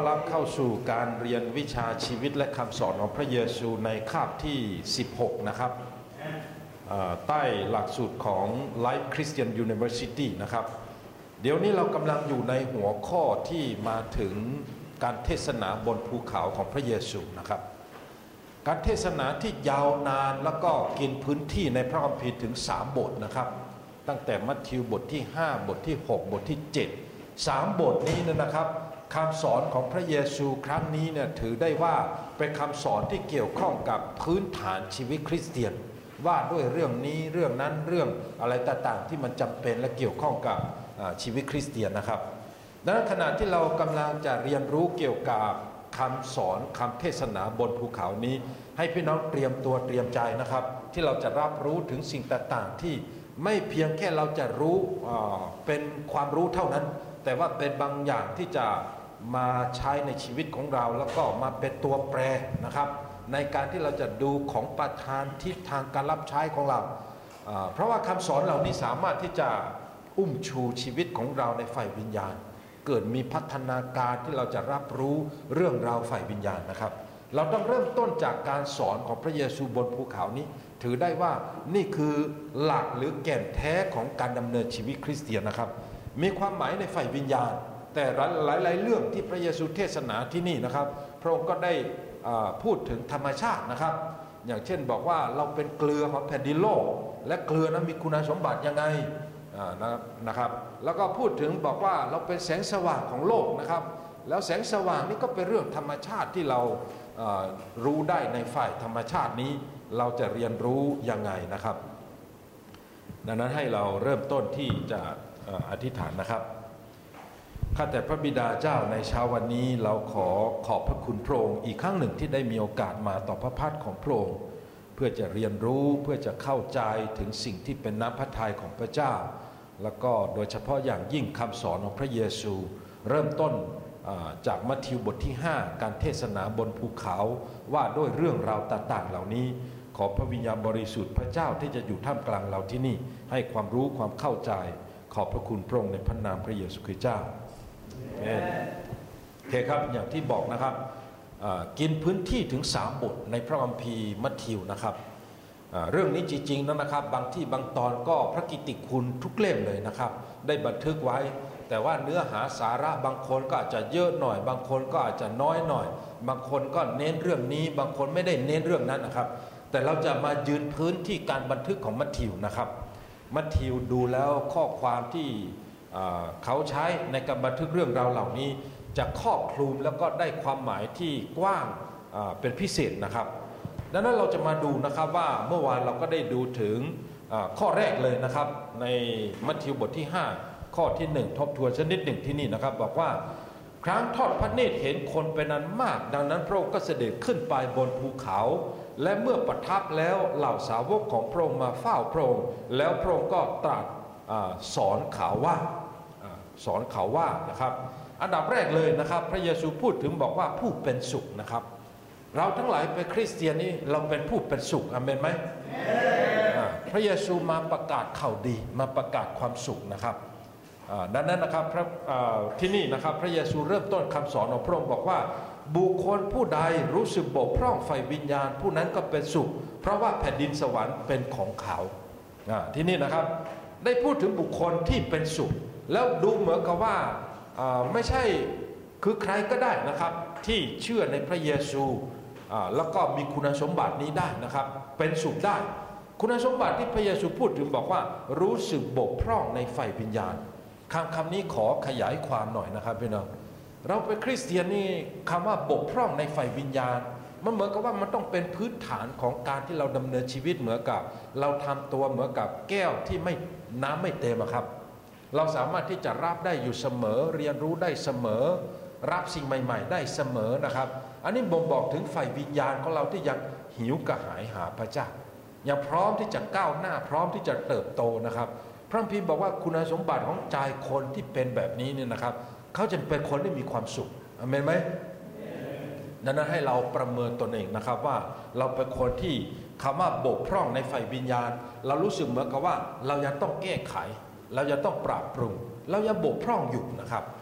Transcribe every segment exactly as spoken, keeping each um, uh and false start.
รับเข้าสู่การเรียนวิชาชีวิตและคำสอนของพระเยซูในคาบที่สิบหกนะครับใต้หลักสูตรของ Life Christian University นะครับเดี๋ยวนี้เรากำลังอยู่ในหัวข้อที่มาถึงการเทศนาบนภูเขาของพระเยซูนะครับการเทศนาที่ยาวนานแล้วก็กินพื้นที่ในพระคัมภีร์ถึงสามบทนะครับตั้งแต่มัทธิวบทที่ห้าบทที่หกบทที่เจ็ดสามบทนี้นะครับคำสอนของพระเยซูครั้งนี้เนี่ยถือได้ว่าเป็นคำสอนที่เกี่ยวข้องกับพื้นฐานชีวิตคริสเตียนว่าด้วยเรื่องนี้เรื่องนั้นเรื่องอะไรต่างๆที่มันจำเป็นและเกี่ยวข้องกับชีวิตคริสเตียนนะครับดังนั้นขณะที่เรากำลังจะเรียนรู้เกี่ยวกับคำสอนคำเทศนาบนภูเขานี้ให้พี่น้องเตรียมตัวเตรียมใจนะครับที่เราจะรับรู้ถึงสิ่งต่างๆที่ไม่เพียงแค่เราจะรู้เป็นความรู้เท่านั้นแต่ว่าเป็นบางอย่างที่จะมาใช้ในชีวิตของเราแล้วก็มาเป็นตัวแปรนะครับในการที่เราจะดูของประทานทิศทางการรับใช้ของเราเพราะว่าคำสอนเหล่านี้สามารถที่จะอุ้มชูชีวิตของเราในฝ่ายวิญญาณเกิดมีพัฒนาการที่เราจะรับรู้เรื่องราวฝ่ายวิญญาณนะครับเราต้องเริ่มต้นจากการสอนของพระเยซูบนภูเขานี้ถือได้ว่านี่คือหลักหรือแก่นแท้ของการดำเนินชีวิตคริสเตียนนะครับมีความหมายในฝ่ายวิญญาณแต่หลายๆเรื่องที่พระเยซูเทศนาที่นี่นะครับพระองค์ก็ได้พูดถึงธรรมชาตินะครับอย่างเช่นบอกว่าเราเป็นเกลือของแผ่นดินโลกและเกลือนั้นมีคุณสมบัติยังไงนะครับแล้วก็พูดถึงบอกว่าเราเป็นแสงสว่างของโลกนะครับแล้วแสงสว่างนี่ก็เป็นเรื่องธรรมชาติที่เรารู้ได้ในฝ่ายธรรมชาตินี้เราจะเรียนรู้ยังไงนะครับดังนั้นให้เราเริ่มต้นที่จะอธิษฐานนะครับข้าแต่พระบิดาเจ้าในเช้าวันนี้เราขอขอบพระคุณพระองค์อีกครั้งหนึ่งที่ได้มีโอกาสมาต่อพระพักตร์ของพระองค์เพื่อจะเรียนรู้เพื่อจะเข้าใจถึงสิ่งที่เป็นน้ำพระทัยของพระเจ้าแล้วก็โดยเฉพาะอย่างยิ่งคำสอนของพระเยซูเริ่มต้นจากมัทธิวบทที่ห้าการเทศนาบนภูเขาว่าด้วยเรื่องราวต่างๆเหล่านี้ขอพระวิญญาณบริสุทธิ์พระเจ้าที่จะอยู่ท่ามกลางเราที่นี่ให้ความรู้ความเข้าใจขอบพระคุณพระองค์ในพระนามพระเยซูคริสต์เจ้าโอเคครับอย่างที่บอกนะครับกินพื้นที่ถึงสามบทในพระคัมภีร์มัทธิวนะครับเรื่องนี้จริงๆนะครับบางที่บางตอนก็พระกิตติคุณทุกเล่มเลยนะครับได้บันทึกไว้แต่ว่าเนื้อหาสาระบางคนก็อาจจะเยอะหน่อยบางคนก็อาจจะน้อยหน่อยบางคนก็เน้นเรื่องนี้บางคนไม่ได้เน้นเรื่องนั้นนะครับแต่เราจะมายืนพื้นที่การบันทึกของมัทธิวนะครับมัทธิวดูแล้วข้อความที่เขาใช้ในการบันทึกเรื่องราวเหล่านี้จะครอบคลุมแล้วก็ได้ความหมายที่กว้างเป็นพิเศษนะครับดังนั้นเราจะมาดูนะครับว่าเมื่อวานเราก็ได้ดูถึงข้อแรกเลยนะครับในมัทธิวบทที่ห้าข้อที่หนึ่งทบทวนสักนิดหนึ่งที่นี่นะครับบอกว่าครั้งทอดพระเนตรเห็นคนเป็นอันมากดังนั้นพระองค์ก็เสด็จขึ้นไปบนภูเขาและเมื่อประทับแล้วเหล่าสาวกของพระองค์มาเฝ้าพระองค์แล้วพระองค์ก็ตรัสสอนเขาว่าสอนเขาว่านะครับอันดับแรกเลยนะครับพระเยซูพูดถึงบอกว่าผู้เป็นสุขนะครับเราทั้งหลายเป็นคริสเตียนนี่เราเป็นผู้เป็นสุขอาเมนไหมพระเยซูมาประกาศข่าวดีมาประกาศความสุขนะครับดังนั้นนะครับที่นี่นะครับพระเยซูเริ่มต้นคำสอนของพระองค์บอกว่าบุคคลผู้ใดรู้สึกบกพร่องฝ่ายวิญญาณผู้นั้นก็เป็นสุขเพราะว่าแผ่นดินสวรรค์เป็นของเขาที่นี่นะครับได้พูดถึงบุคคลที่เป็นสุขแล้วดูเหมือนกับว่าไม่ใช่คือใครก็ได้นะครับที่เชื่อในพระเยซูแล้วก็มีคุณสมบัตินี้ได้นะครับเป็นสุขได้คุณสมบัติที่พระเยซูพูดถึงบอกว่ารู้สึกบกพร่องในฝ่ายวิญญาณคำคำนี้ขอขยายความหน่อยนะครับพี่น้องเราเป็นคริสเตียนนี่คำว่าบกพร่องในฝ่ายวิญญาณมันเหมือนกับว่ามันต้องเป็นพื้นฐานของการที่เราดำเนินชีวิตเหมือนกับเราทำตัวเหมือนกับแก้วที่ไม่น้ำไม่เต็มครับเราสามารถที่จะรับได้อยู่เสมอเรียนรู้ได้เสมอรับสิ่งใหม่ๆได้เสมอนะครับอันนี้บ่งบอกถึงฝ่ายวิญญาณของเราที่ยังหิวกระหายหาพระเจ้ายังพร้อมที่จะก้าวหน้าพร้อมที่จะเติบโตนะครับพระคัมภีร์บอกว่าคุณสมบัติของใจคนที่เป็นแบบนี้เนี่ยนะครับเขาจะเป็นคนที่มีความสุขอาเมนไหมดังนั้นให้เราประเมินตนเองนะครับว่าเราเป็นคนที่คำว่าบกพร่องในฝ่ายวิญญาณเรารู้สึกเหมือนกับว่าเรายังต้องแก้ไขเรายังต้องปรับปรุงเรายังบกพร่องอยู่นะครับ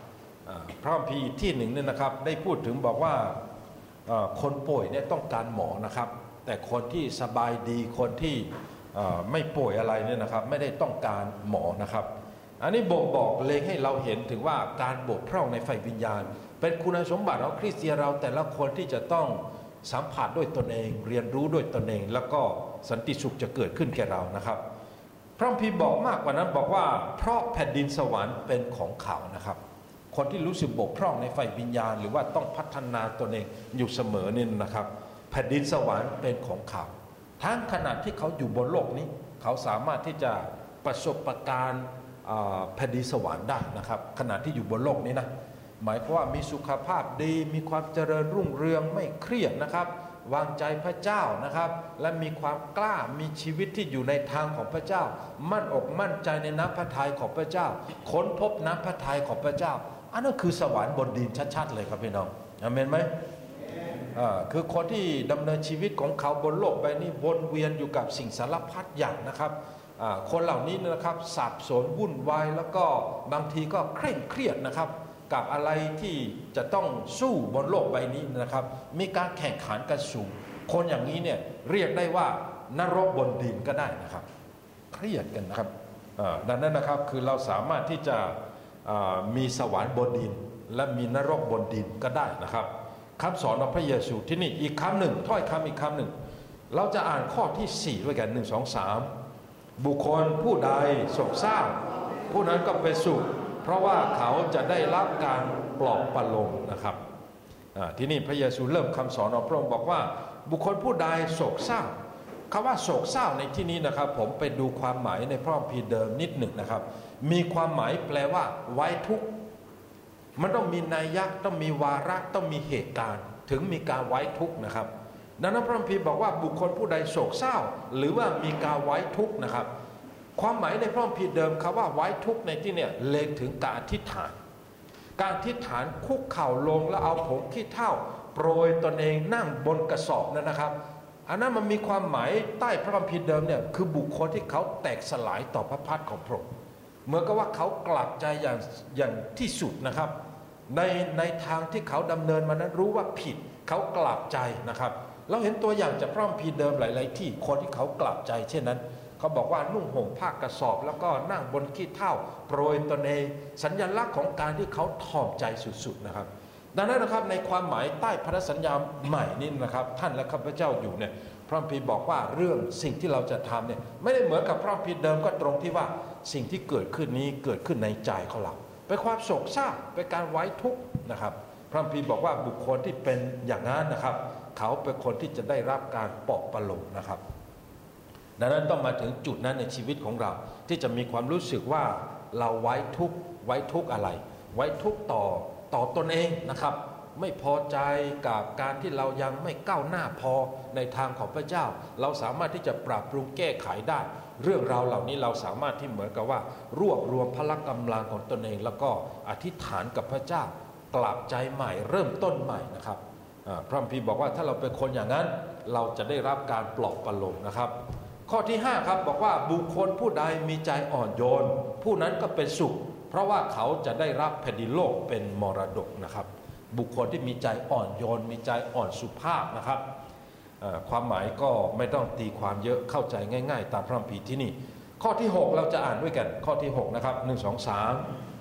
พระคัมภีร์ที่หนึ่งเนี่ยนะครับได้พูดถึงบอกว่าคนป่วยเนี่ยต้องการหมอนะครับแต่คนที่สบายดีคนที่ไม่ป่วยอะไรเนี่ยนะครับไม่ได้ต้องการหมอนะครับอันนี้บ่งบอกเล็งให้เราเห็นถึงว่าการบกพร่องในไฟวิญญาณเป็นคุณสมบัติของคริสเตียนเราแต่ละคนที่จะต้องสัมผัสด้วยตนเองเรียนรู้ด้วยตนเองแล้วก็สันติสุขจะเกิดขึ้นแก่เรานะครับพระคัมภีร์บอกมากกว่านั้นบอกว่าเพราะแผ่นดินสวรรค์เป็นของเขานะครับคนที่รู้สึกบกพร่องในไฟวิญญาณหรือว่าต้องพัฒนาตนเองอยู่เสมอนี่นะครับแผ่นดินสวรรค์เป็นของเขาทั้งขณะที่เขาอยู่บนโลกนี้เขาสามารถที่จะประสบการณ์แผ่นดินสวรรค์ได้นะครับขณะที่อยู่บนโลกนี้นะหมายความว่ามีสุขภาพดีมีความเจริญรุ่งเรืองไม่เครียดนะครับวางใจพระเจ้านะครับและมีความกล้ามีชีวิตที่อยู่ในทางของพระเจ้ามั่นอกมั่นใจในน้ำพระทัยของพระเจ้าค้นพบน้ำพระทัยของพระเจ้าอันนั้นคือสวรรค์บนดินชัดๆเลยครับพี่น้องอาเมนไหมอ่าคือคนที่ดำเนินชีวิตของเขาบนโลกใบนี้วนเวียนอยู่กับสิ่งสารพัดอย่างนะครับคนเหล่านี้นะครับสับสนวุ่นวายแล้วก็บางทีก็เคร่งเครียดนะครับกับอะไรที่จะต้องสู้บนโลกใบนี้นะครับมีการแข่งขันกันสูงคนอย่างนี้เนี่ยเรียกได้ว่านรกบนดินก็ได้นะครับเครียดกันนะครับดังนั้นนะครับคือเราสามารถที่จะมีสวรรค์บนดินและมีนรกบนดินก็ได้นะครับคำสอนของพระเยซูที่นี่อีกคำหนึ่งถ้อยคำอีกคำหนึ่งเราจะอ่านข้อที่สี่ด้วยกันหนึ่งสองสามบุคคลผู้ใดโศกเศร้าผู้นั้นก็เป็นสุขเพราะว่าเขาจะได้รับการปลอบประโลมนะครับที่นี่พระเยซูเริ่มคำสอนของพระองค์บอกว่าบุคคลผู้ใดโศกเศร้าคำว่าโศกเศร้าในที่นี้นะครับผมไปดูความหมายในพระคัมภีร์เดิมนิดหนึ่งนะครับมีความหมายแปลว่าไว้ทุกข์มันต้องมีนัยยะต้องมีวาระต้องมีเหตุการณ์ถึงมีการไว้ทุกข์นะครับดังนั้นพระคัมภีร์บอกว่าบุคคลผู้ใดโศกเศร้าหรือว่ามีการไว้ทุกข์นะครับความหมายในพระคัมภีร์เดิมคำว่าไว้ทุกข์ในที่เนี่ยเล็งถึงการอธิษฐานการอธิษฐานคุกเข่าลงแล้วเอาผงขี้เถ้าโปรยตนเองนั่งบนกระสอบนั่นนะครับอันนั้นมันมีความหมายใต้พระคัมภีร์เดิมเนี่ยคือบุคคลที่เขาแตกสลายต่อพระพักตร์ของพระองค์เหมือนกับว่าเขากลับใจอย่างอย่างที่สุดนะครับในในทางที่เขาดำเนินมานั้นรู้ว่าผิดเขากลับใจนะครับเราเห็นตัวอย่างจากพระคัมภีร์เดิมหลายๆที่คนที่เขากลับใจเช่นนั้นเขาบอกว่านุ่งห่มผ้ากระสอบแล้วก็นั่งบนขี้เถ้าโปรยตนเองสัญลักษณ์ของการที่เขาถ่อมใจสุดๆนะครับดังนั้นนะครับในความหมายใต้พันธสัญญาใหม่นี่นะครับท่านและข้าพเจ้าอยู่เนี่ยพระคัมภีร์บอกว่าเรื่องสิ่งที่เราจะทำเนี่ยไม่ได้เหมือนกับพระคัมภีร์เดิมก็ตรงที่ว่าสิ่งที่เกิดขึ้นนี้เกิดขึ้นในใจของเราเป็นความโศกเศร้าเป็นการไว้ทุกข์นะครับพระคัมภีร์บอกว่าบุคคลที่เป็นอย่างนั้นนะครับเขาเป็นคนที่จะได้รับการปลอบประโลมนะครับดังนั้นต้องมาถึงจุดนั้นในชีวิตของเราที่จะมีความรู้สึกว่าเราไว้ทุกข์ไว้ทุกข์อะไร ไว้ทุกข์ต่อต่อตนเองนะครับไม่พอใจกับการที่เรายังไม่ก้าวหน้าพอในทางของพระเจ้าเราสามารถที่จะปรับปรุงแก้ไขได้เรื่องราวเหล่านี้เราสามารถที่เหมือนกับว่ารวบรวมพละกำลังของตนเองแล้วก็อธิษฐานกับพระเจ้ากลับใจใหม่เริ่มต้นใหม่นะครับพระคัมภีร์บอกว่าถ้าเราเป็นคนอย่างนั้นเราจะได้รับการปลอบประโลมนะครับข้อที่ห้าครับบอกว่าบุคคลผู้ใดมีใจอ่อนโยนผู้นั้นก็เป็นสุขเพราะว่าเขาจะได้รับแผ่นดินโลกเป็นมรดกนะครับบุคคลที่มีใจอ่อนโยนมีใจอ่อนสุภาพนะครับความหมายก็ไม่ต้องตีความเยอะเข้าใจง่ายๆตามพระคัมภีร์ที่นี่ข้อที่หกเราจะอ่านด้วยกันข้อที่หกนะครับหนึ่ง สอง สาม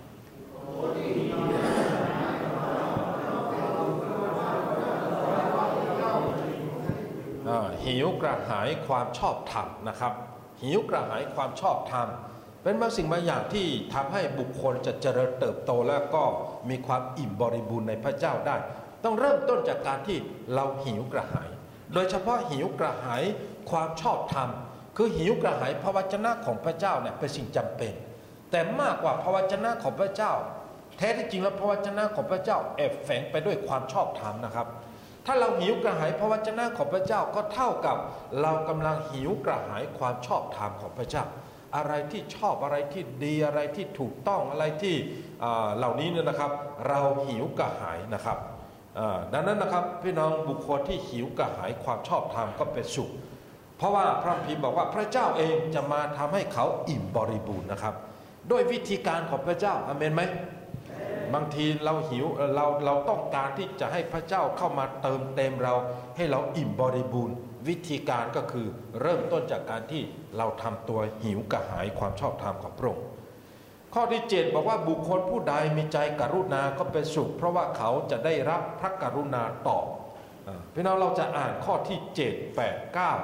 หิวกระหายความชอบธรรมนะครับหิวกระหายความชอบธรรมเป็นบางสิ่งบางอย่างที่ทำให้บุคคลจะเจริญเติบโตและก็มีความอิ่มบริบูรณ์ในพระเจ้าได้ต้องเริ่มต้นจากการที่เราหิวกระหายโดยเฉพาะหิวกระหายความชอบธรรมคือหิวกระหายพระวจนะของพระเจ้าเนี่ยเป็นสิ่งจำเป็นแต่มากกว่าพระวจนะของพระเจ้าแท้ที่จริงแล้วพระวจนะของพระเจ้าแอบแฝงไปด้วยความชอบธรรมนะครับถ้าเราหิวกระหายพระวจนะของพระเจ้าก็เท่ากับเรากำลังหิวกระหายความชอบธรรมของพระเจ้าอะไรที่ชอบอะไรที่ดีอะไรที่ถูกต้องอะไรที่เหล่านี้เนี่ยนะครับเราหิวกระหายนะครับดังนั้นนะครับพี่น้องบุคคลที่หิวกระหายความชอบธรรมก็เป็นสุขเพราะว่าพระคัมภีร์บอกว่าพระเจ้าเองจะมาทำให้เขาอิ่มบริบูรณ์นะครับด้วยวิธีการของพระเจ้าอาเมนไหมบางทีเราหิวเราเราต้องการที่จะให้พระเจ้าเข้ามาเติมเต็มเราให้เราอิ่มบริบูรณ์วิธีการก็คือเริ่มต้นจากการที่เราทำตัวหิวกระหายความชอบธรรมของพระองค์ข้อที่เจ็ดบอกว่าบุคคลผู้ใดมีใจกรุณาก็เป็นสุขเพราะว่าเขาจะได้รับพระกรุณาตอบพี่น้องเราจะอ่านข้อที่เจ็ด แปด เก้า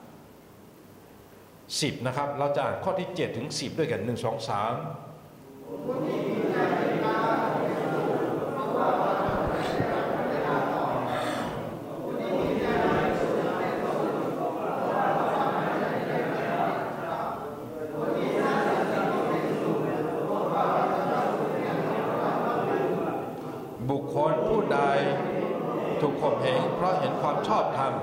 สิบนะครับเราจะอ่านข้อที่เจ็ดถึงสิบด้วยกันหนึ่ง สอง สามบุคคลผู้ใดถูกข่มเหงเพราะเห็นความชอบธรรม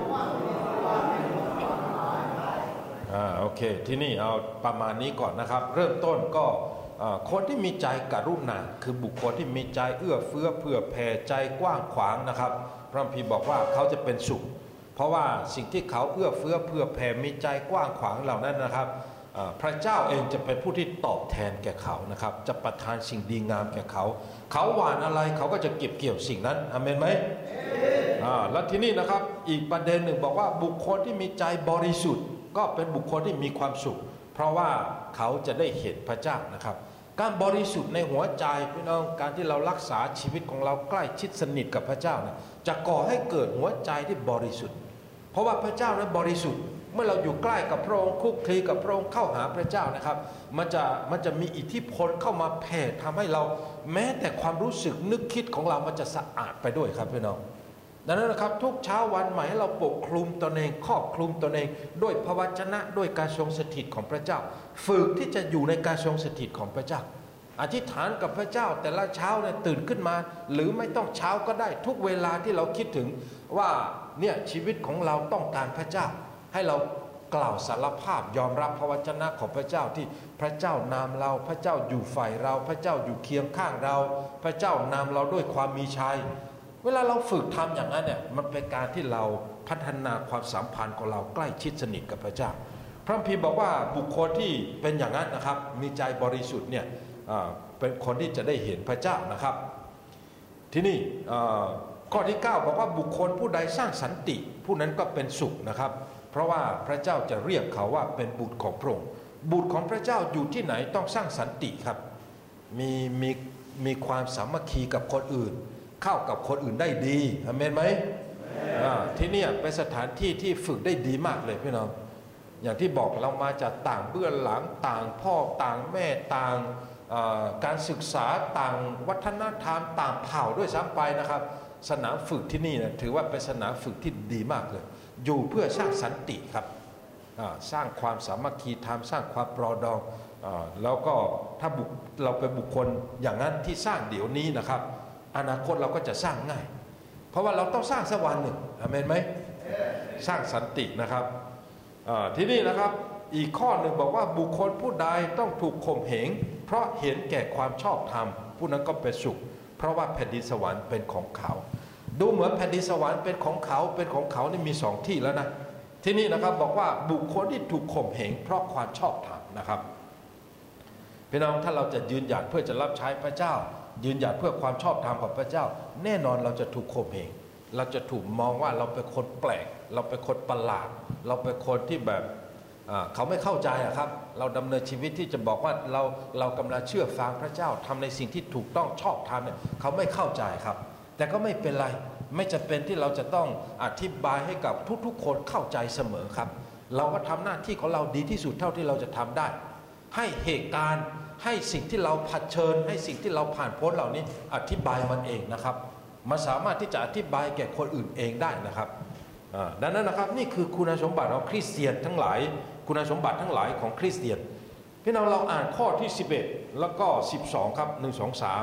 อ่าโอเคที่นี่เอาประมาณนี้ก่อนนะครับเริ่มต้นก็คนที่มีใจกรุณาคือบุคคลที่มีใจเอื้อเฟื้อเผื่อแผ่ใจกว้างขวางนะครับพระคัมภีร์บอกว่าเขาจะเป็นสุขเพราะว่าสิ่งที่เขาเอื้อเฟื้อเผื่อแผ่มีใจกว้างขวางเหล่านั้นนะครับพระเจ้าเองจะเป็นผู้ที่ตอบแทนแก่เขานะครับจะประทานสิ่งดีงามแก่เขาเขาหว่านอะไรเขาก็จะเก็บเกี่ยวสิ่งนั้นอาเมนไหมอ่าแล้วที่นี่นะครับอีกประเด็นหนึ่งบอกว่าบุคคลที่มีใจบริสุทธิ์ก็เป็นบุคคลที่มีความสุขเพราะว่าเขาจะได้เห็นพระเจ้านะครับการบริสุทธิ์ในหัวใจพี่น้องการที่เรารักษาชีวิตของเราใกล้ชิดสนิทกับพระเจ้าเนี่ยจะก่อให้เกิดหัวใจที่บริสุทธิ์เพราะว่าพระเจ้านั้นบริสุทธิ์เมื่อเราอยู่ใกล้กับพระองค์คุกคลีกับพระองค์เข้าหาพระเจ้านะครับมันจะมันจะมีอิทธิพลเข้ามาแผ่ทำให้เราแม้แต่ความรู้สึกนึกคิดของเรามันจะสะอาดไปด้วยครับพี่น้องดังนั้นนะครับทุกเช้าวันใหม่ให้เราปกคลุมตนเองครอบคลุมตนเองด้วยพระวจนะด้วยการทรงสถิตของพระเจ้าฝึกที่จะอยู่ในการทรงสถิตของพระเจ้าอธิษฐานกับพระเจ้าแต่ละเช้าเนี่ยตื่นขึ้นมาหรือไม่ต้องเช้าก็ได้ทุกเวลาที่เราคิดถึงว่าเนี่ยชีวิตของเราต้องการพระเจ้าให้เรากล่าวสารภาพยอมรับพระวจนะของพระเจ้าที่พระเจ้านำเราพระเจ้าอยู่ฝ่ายเราพระเจ้าอยู่เคียงข้างเราพระเจ้านำเราด้วยความมีชัยเวลาเราฝึกทำอย่างนั้นเนี่ยมันเป็นการที่เราพัฒนาความสัมพันธ์ของเราใกล้ชิดสนิทกับพระเจ้าพระคัมภีร์บอกว่าบุคคลที่เป็นอย่างนั้นนะครับมีใจบริสุทธิ์เนี่ยเป็นคนที่จะได้เห็นพระเจ้านะครับที่นี่ข้อที่เก้าบอกว่าบุคคลผู้ใดสร้างสันติผู้นั้นก็เป็นสุขนะครับเพราะว่าพระเจ้าจะเรียกเขาว่าเป็นบุตรของพระองค์บุตรของพระเจ้าอยู่ที่ไหนต้องสร้างสันติครับมีมีมีความสามัคคีกับคนอื่นเข้ากับคนอื่นได้ดีอาเมนไหมที่นี่เป็นสถานที่ที่ฝึกได้ดีมากเลยพี่น้องอย่างที่บอกเรามาจากต่างเบื้องหลังต่างพ่อต่างแม่ต่างการศึกษาต่างวัฒนธรรมต่างเผ่าด้วยซ้ำไปนะครับสนามฝึกที่นี่นะถือว่าเป็นสนามฝึกที่ดีมากเลยอยู่เพื่อสร้างสันติครับสร้างความสามัคคีธรรมสร้างความปรองดองแล้วก็ถ้าเราเป็นบุคคลอย่างนั้นที่สร้างเดี๋ยวนี้นะครับอนาคตเราก็จะสร้างง่ายเพราะว่าเราต้องสร้างสักวันหนึ่งอาเมนไหมสร้างสันตินะครับที่นี่นะครับอีกข้อหนึ่งบอกว่าบุคคลผู้ใดต้องถูกข่มเหงเพราะเห็นแก่ความชอบธรรมผู้นั้นก็เป็นสุขเพราะว่าแผ่นดินสวรรค์เป็นของเขาดูเหมือนแผ่นดินสวรรค์เป็นของเขาเป็นของเขานี่มีสองที่แล้วนะที่นี่นะครับบอกว่าบุคคลที่ถูกข่มเหงเพราะความชอบธรรมนะครับพี่น้องถ้าเราจะยืนหยัดเพื่อจะรับใช้พระเจ้ายืนหยัดเพื่อความชอบธรรมของพระเจ้าแน่นอนเราจะถูกข่มเหงเราจะถูกมองว่าเราเป็นคนแปลกเราเป็นคนประหลาดเราเป็นคนที่แบบเขาไม่เข้าใจอะครับเราดำเนินชีวิตที่จะบอกว่าเราเรากำลังเชื่อฟังพระเจ้าทำในสิ่งที่ถูกต้องชอบธรรมเนี่ยเขาไม่เข้าใจครับแต่ก็ไม่เป็นไรไม่จำเป็นที่เราจะต้องอธิบายให้กับทุกๆคนเข้าใจเสมอครับเราก็ทำหน้าที่ของเราดีที่สุดเท่าที่เราจะทำได้ให้เหตุการณ์ให้สิ่งที่เราเผชิญให้สิ่งที่เราผ่านพ้นเหล่านี้อธิบายมันเองนะครับมันสามารถที่จะอธิบายแก่คนอื่นเองได้นะครับดังนั้นนะครับนี่คือคุณสมบัติของคริสเตียนทั้งหลายคุณสมบัติทั้งหลายของคริสเตียนพี่น้องเราอ่านข้อที่สิบเอ็ดแล้วก็สิบสองครับหนึ่ง สอง สาม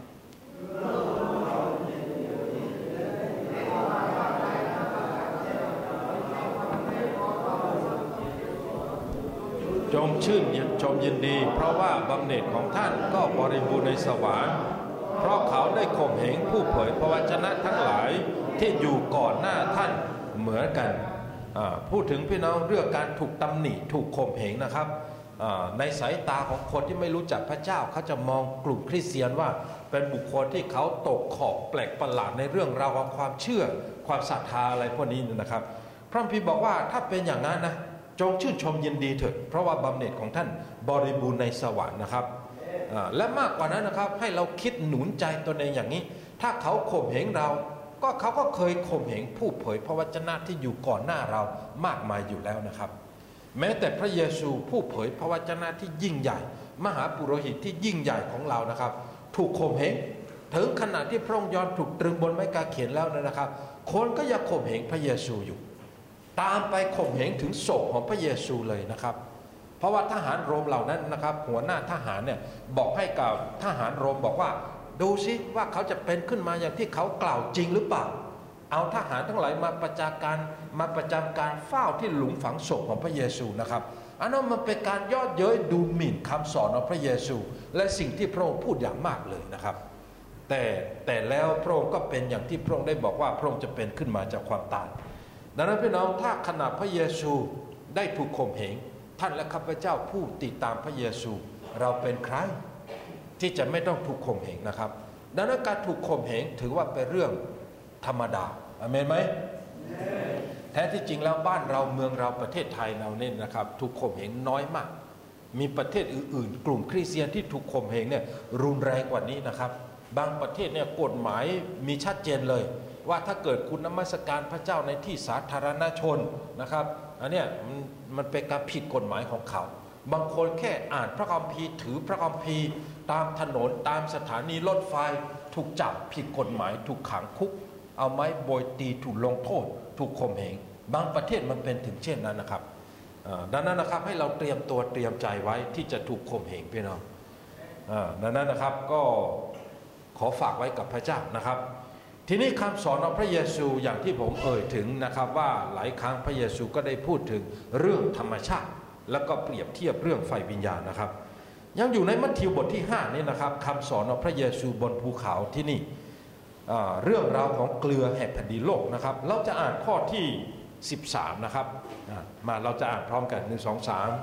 จงชื่นชมยินดีเพราะว่าบำเหน็จของท่านก็บริบูรณ์ในสวรรค์เพราะเขาได้ข่มเหงผู้เผยพระวจนะทั้งหลายที่อยู่ก่อนหน้าท่านเหมือนกันพูดถึงพี่น้องเรื่องการถูกตำหนิถูกข่มเหงนะครับในสายตาของคนที่ไม่รู้จักพระเจ้าเขาจะมองกลุ่มคริสเตียนว่าเป็นบุคคลที่เขาตกขอบแปลกประหลาดในเรื่องราวของความเชื่อความศรัทธาอะไรพวกนี้นะครับพระคัมภีร์บอกว่าถ้าเป็นอย่างนั้นนะจงชื่นชมยินดีเถิดเพราะว่าบำเหน็จของท่านบริบูรณ์ในสวรรค์นะครับและมากกว่านั้นนะครับให้เราคิดหนุนใจตัวเองอย่างนี้ถ้าเขาข่มเหงเราก็เขาก็เคยข่มเหงผู้เผยพระวจนะที่อยู่ก่อนหน้าเรามากมายอยู่แล้วนะครับแม้แต่พระเยซูผู้เผยพระวจนะที่ยิ่งใหญ่มหาปุโรหิตที่ยิ่งใหญ่ของเรานะครับถูกข่มเหงถึงขนาดที่พระองค์ยอมถูกตรึงบนไม้กางเขนแล้วนะครับคนก็ยังข่มเหงพระเยซูอยู่ตามไปข่มเหงถึงศพของพระเยซูเลยนะครับเพราะว่าทหารโรมเหล่านั้นนะครับหัวหน้าทหารเนี่ยบอกให้กับทหารโรมบอกว่าดูซิว่าเขาจะเป็นขึ้นมาอย่างที่เขากล่าวจริงหรือเปล่าเอาทหารทั้งหลายมาประจำการมาประจำการเฝ้าที่หลุมฝังศพของพระเยซูนะครับอันนั้นมันเป็นการยอดเย้ยดูหมิ่นคำสอนของพระเยซูและสิ่งที่พระองค์พูดอย่างมากเลยนะครับแต่แต่แล้วพระองค์ก็เป็นอย่างที่พระองค์ได้บอกว่าพระองค์จะเป็นขึ้นมาจากความตายดังนั้นพี่น้องถ้าขณะพระเยซูได้ถูกข่มเหงท่านและข้าพเจ้าผู้ติดตามพระเยซูเราเป็นใครที่จะไม่ต้องถูกข่มเหงนะครับดังนั้นการถูกข่มเหงถือว่าเป็นเรื่องธรรมดาอาเมนไหมแท้ที่จริงแล้วบ้านเราเมืองเราประเทศไทยเราเนี่ยนะครับถูกข่มเหงน้อยมากมีประเทศอื่นๆกลุ่มคริสเตียนที่ถูกข่มเหงเนี่ยรุนแรงกว่านี้นะครับบางประเทศเนี่ยกฎหมายมีชัดเจนเลยว่าถ้าเกิดคุณนมัสการพระเจ้าในที่สาธารณชนนะครับอันเนี้ยมันมันเป็นการผิดกฎหมายของเขาบางคนแค่อ่านพระคัมภีร์ถือพระคัมภีร์ตามถนนตามสถานีรถไฟถูกจับผิดกฎหมายถูกขังคุกเอาไม้โบยตีถูกลงโทษถูกข่มเหงบางประเทศมันเป็นถึงเช่นนั้นนะครับดังนั้นนะครับให้เราเตรียมตัวเตรียมใจไว้ที่จะถูกข่มเหงพี่น้องดังนั้นนะครับก็ขอฝากไว้กับพระเจ้านะครับทีนี้คำสอนของพระเยซูอย่างที่ผมเอ่ยถึงนะครับว่าหลายครั้งพระเยซูก็ได้พูดถึงเรื่องธรรมชาติแล้วก็เปรียบเทียบเรื่องไฟวิญญาณนะครับยังอยู่ในมัทธิวบทที่ห้านี่นะครับคำสอนของพระเยซูบนภูเขาที่นี่เรื่องราวของเกลือแห่งแผ่นดินโลกนะครับเราจะอ่านข้อที่สิบสามนะครับมาเราจะอ่านพร้อมกันหนึ่ง สอง สาม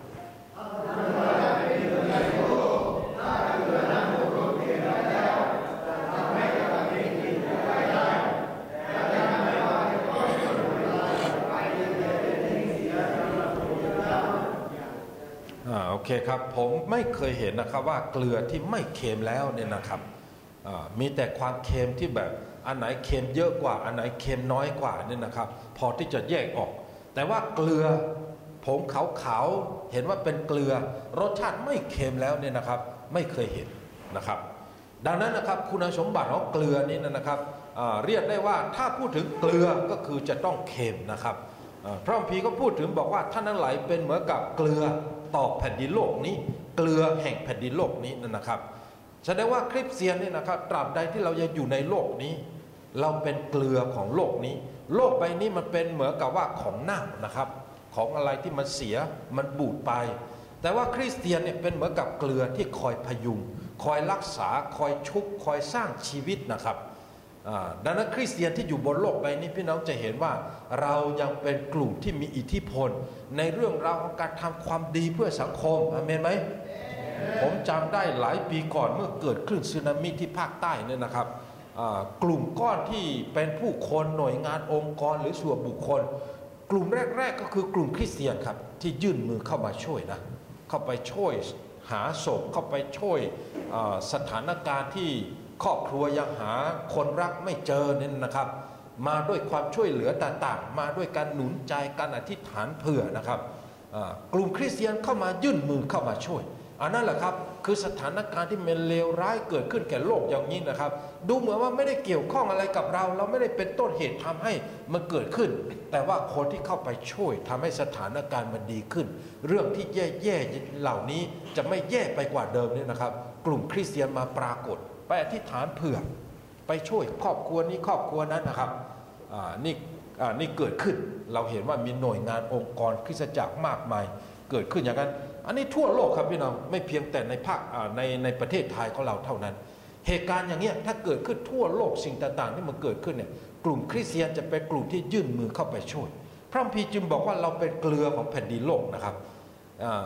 โอเคครับผมไม่เคยเห็นนะครับว่าเกลือที่ไม่เค็มแล้วเนี่ยนะครับมีแต่ความเค็มที่แบบอันไหนเค็มเยอะกว่าอันไหนเค็มน้อยกว่าเนี่ยนะครับพอที่จะแยกออกแต่ว่าเกลือผงขาวๆเห็นว่าเป็นเกลือรสชาติไม่เค็มแล้วเนี่ยนะครับไม่เคยเห็นนะครับดังนั้นนะครับคุณสมบัติของเกลือนี่นะครับเรียกได้ว่าถ้าพูดถึงเกลือก็คือจะต้องเค็มนะครับพระคัมภีร์ก็พูดถึงบอกว่าท่านทั้งหลายเป็นเหมือนกับเกลือต่อแผ่นดินโลกนี้เกลือแห่งแผ่นดินโลกนี้นะครับแสดงว่าคริสเตียนเนี่ยนะครับตราบใดที่เรายังอยู่ในโลกนี้เราเป็นเกลือของโลกนี้โลกใบนี้มันเป็นเหมือนกับว่าของเน่านะครับของอะไรที่มันเสียมันบูดไปแต่ว่าคริสเตียนเนี่ยเป็นเหมือนกับเกลือที่คอยพยุงคอยรักษาคอยชุบคอยสร้างชีวิตนะครับดังนั้นคริสเตียนที่อยู่บนโลกใบนี้พี่น้องจะเห็นว่าเรายังเป็นกลุ่มที่มีอิทธิพลในเรื่องราวของการทำความดีเพื่อสังคมอาเมนไหมผมจำได้หลายปีก่อนเมื่อเกิดคลื่นสึนามิที่ภาคใต้เนี่ยนะครับกลุ่มก้อนที่เป็นผู้คนหน่วยงานองค์กรหรือส่วนบุคคลกลุ่มแรกๆก็คือกลุ่มคริสเตียนครับที่ยื่นมือเข้ามาช่วยนะเข้าไปช่วยหาศพเข้าไปช่วยสถานการณ์ที่ครอบครัวยังหาคนรักไม่เจอเนี่ยนะครับมาด้วยความช่วยเหลือต่างๆมาด้วยการหนุนใจการอธิษฐานเผื่อนะครับกลุ่มคริสเตียนเข้ามายื่นมือเข้ามาช่วยอันนั้นแหละครับคือสถานการณ์ที่มันเลวร้ายเกิดขึ้นแก่โลกอย่างนี้นะครับดูเหมือนว่าไม่ได้เกี่ยวข้องอะไรกับเราเราไม่ได้เป็นต้นเหตุทำให้มันเกิดขึ้นแต่ว่าคนที่เข้าไปช่วยทำให้สถานการณ์มันดีขึ้นเรื่องที่แย่ๆเหล่านี้จะไม่แย่ไปกว่าเดิมเนี่ยนะครับกลุ่มคริสเตียนมาปรากฏไปอธิษฐานเผื่อไปช่วยครอบครัวนี้ครอบครัวนั้นนะครับนี่นี่เกิดขึ้นเราเห็นว่ามีหน่วยงานองค์กรคริสตจักรมากมายเกิดขึ้นอย่างนั้นอันนี้ทั่วโลกครับพี่น้องไม่เพียงแต่ในภาคในในประเทศไทยของเราเท่านั้นเหตุการณ์อย่างเงี้ยถ้าเกิดขึ้นทั่วโลกสิ่งต่างๆที่มันเกิดขึ้นเนี่ยกลุ่มคริสเตียนจะเป็นกลุ่มที่ยื่นมือเข้าไปช่วยพระคัมภีร์จึงบอกว่าเราเป็นเกลือของแผ่นดินโลกนะครับ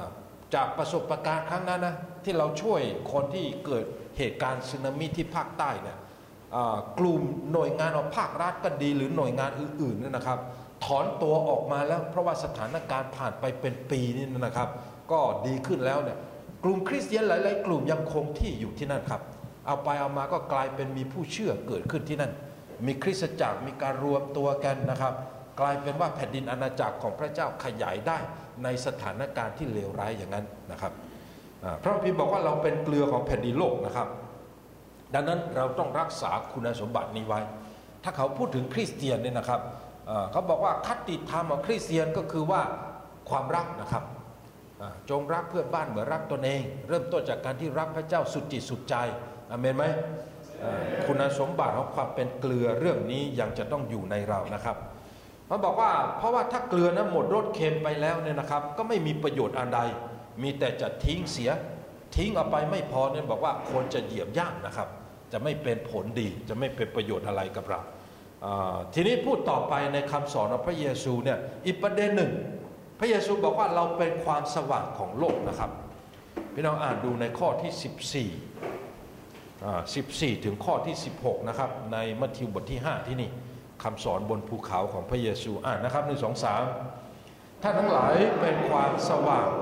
จากประสบการณ์ครั้งนั้นนะที่เราช่วยคนที่เกิดเหตุการณ์สึนามิที่ภาคใต้เนี่ยกลุ่มหน่วยงานของภาครัฐก็ดีหรือหน่วยงานอื่นๆนี่นะครับถอนตัวออกมาแล้วเพราะว่าสถานการณ์ผ่านไปเป็นปีนี่นะครับก็ดีขึ้นแล้วเนี่ยกลุ่มคริสเตียนหลายๆกลุ่มยังคงที่อยู่ที่นั่นครับเอาไปเอามาก็กลายเป็นมีผู้เชื่อเกิดขึ้นที่นั่นมีคริสตจักรมีการรวมตัวกันนะครับกลายเป็นว่าแผ่นดินอาณาจักรของพระเจ้าขยายได้ในสถานการณ์ที่เลวร้ายอย่างนั้นนะครับพระพิมพ์บอกว่าเราเป็นเกลือของแผ่นดินโลกนะครับดังนั้นเราต้องรักษาคุณสมบัตินี้ไว้ถ้าเขาพูดถึงคริสเตียนเนี่ยนะครับเขาบอกว่าคติธรรมของคริสเตียนก็คือว่าความรักนะครับจงรักเพื่อนบ้านเหมือนรักตนเองเริ่มต้นจากการที่รักพระเจ้าสุดจิตสุดใจอาเมนไหมคุณสมบัติของความเป็นเกลือเรื่องนี้ยังจะต้องอยู่ในเรานะครับเขาบอกว่าเพราะว่าถ้าเกลือนั้นหมดรสเค็มไปแล้วเนี่ยนะครับก็ไม่มีประโยชน์อันใดมีแต่จะทิ้งเสียทิ้งเอาไปไม่พอเนี่ยบอกว่าคนจะเหยียบย่ำนะครับจะไม่เป็นผลดีจะไม่เป็นประโยชน์อะไรกับเราทีนี้พูดต่อไปในคำสอนของพระเยซูเนี่ยอีกประเด็นหนึ่งพระเยซูบอกว่าเราเป็นความสว่างของโลกนะครับพี่น้องอ่านดูในข้อที่สิบสี่อ่าสิบสี่ถึงข้อที่สิบหกนะครับในมัทธิวบทที่ห้าที่นี่คำสอนบนภูเขาของพระเยซูอ่านนะครับหนึ่งสองสามท่านทั้งหลายเป็นความสว่าง